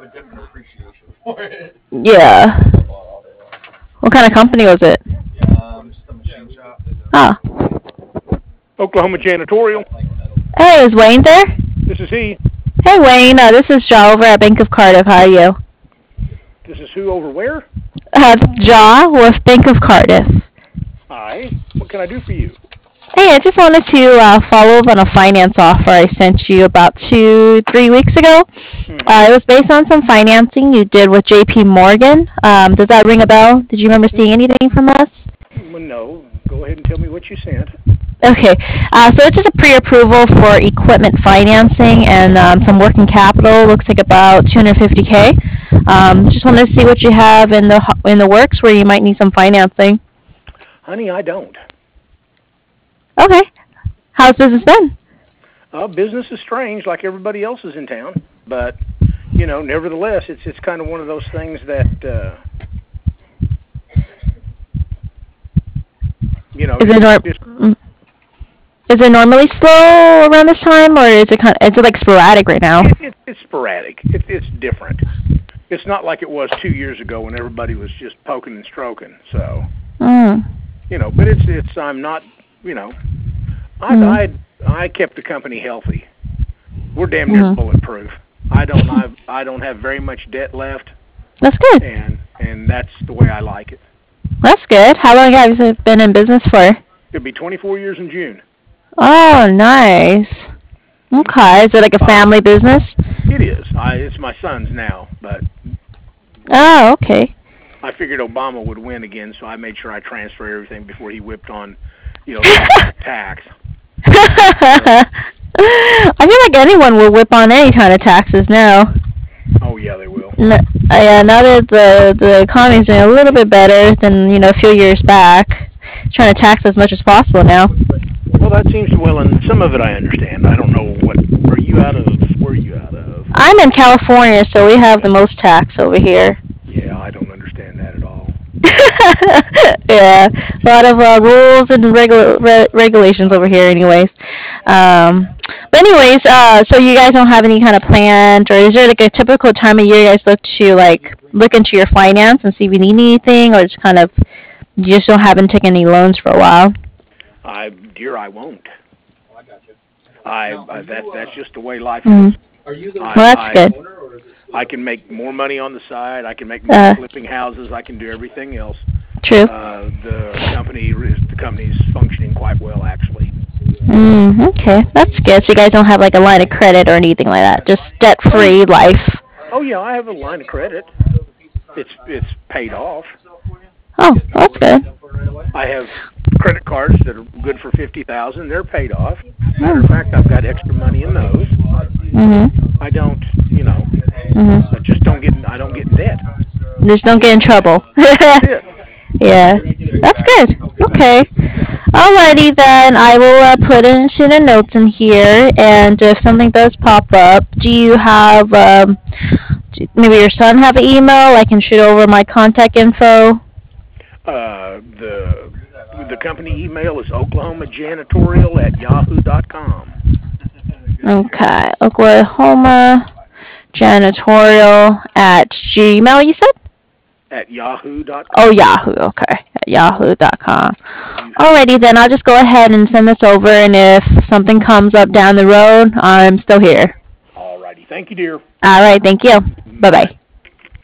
Yeah. What kind of company was it? Ah. Oklahoma Janitorial. Hey, is Wayne there? This is he. Hey, Wayne. This is Jaw over at Bank of Cardiff. How are you? This is who over where? Jaw with Bank of Cardiff. Hi. What can I do for you? Hey, I just wanted to follow up on a finance offer I sent you about 2-3 weeks ago. It was based on some financing you did with J.P. Morgan. Does that ring a bell? Did you remember seeing anything from us? Well, no. Go ahead and tell me what you sent. Okay. So it's just a pre-approval for equipment financing and some working capital. Looks like about $250K. Just wanted to see what you have in the works where you might need some financing. Honey, I don't. Okay. How's business been? Business is strange, like everybody else's in town, but nevertheless, it's kind of one of those things that Is it normally slow around this time, or is it like sporadic right now? It's sporadic. It's different. It's not like it was 2 years ago when everybody was just poking and stroking. So, but it's I'm not. I kept the company healthy. We're damn near bulletproof. I don't have very much debt left. That's good. And that's the way I like it. That's good. How long have you been in business for? It'll be 24 years in June. Oh, nice. Okay. Is it like a family business? It is. It's my son's now, but. Oh, okay. I figured Obama would win again, so I made sure I transferred everything before he whipped on, tax. I feel like anyone will whip on any kind of taxes now. Oh yeah, they will. Now that the economy's doing a little bit better than a few years back, trying to tax as much as possible now. Well, that seems and some of it I understand. I don't know where are you out of? I'm in California, so we have the most tax over here. Yeah, I don't understand that at all. Yeah, a lot of rules and regulations over here, anyways. But anyways, so you guys don't have any kind of plan, or is there like a typical time of year you guys look into your finance and see if you need anything, or just kind of you just haven't taken any loans for a while? Dear, I won't. That's just the way life is. Well, that's good. I can make more money on the side. I can make money flipping houses. I can do everything else. True. The company's functioning quite well, actually. Okay, that's good. So you guys don't have like a line of credit or anything like that. Just debt-free life. Oh yeah, I have a line of credit. It's paid off. Oh, that's good. I have credit cards that are good for $50,000. They're paid off. Matter of fact, I've got extra money in those. I don't, I just don't get. I don't get in debt. Just don't get in trouble. Yeah, that's good. Okay. Alrighty then. I will put in the notes in here, and if something does pop up, do you have maybe your son have an email? I can shoot over my contact info. The company email is oklahomajanitorial@yahoo.com. Okay, oklahomajanitorial@gmail. You said? At yahoo.com. Oh, Yahoo. Okay, at yahoo.com. Alrighty then. I'll just go ahead and send this over, and if something comes up down the road, I'm still here. Alrighty. Thank you, dear. Alright. Thank you. Bye bye.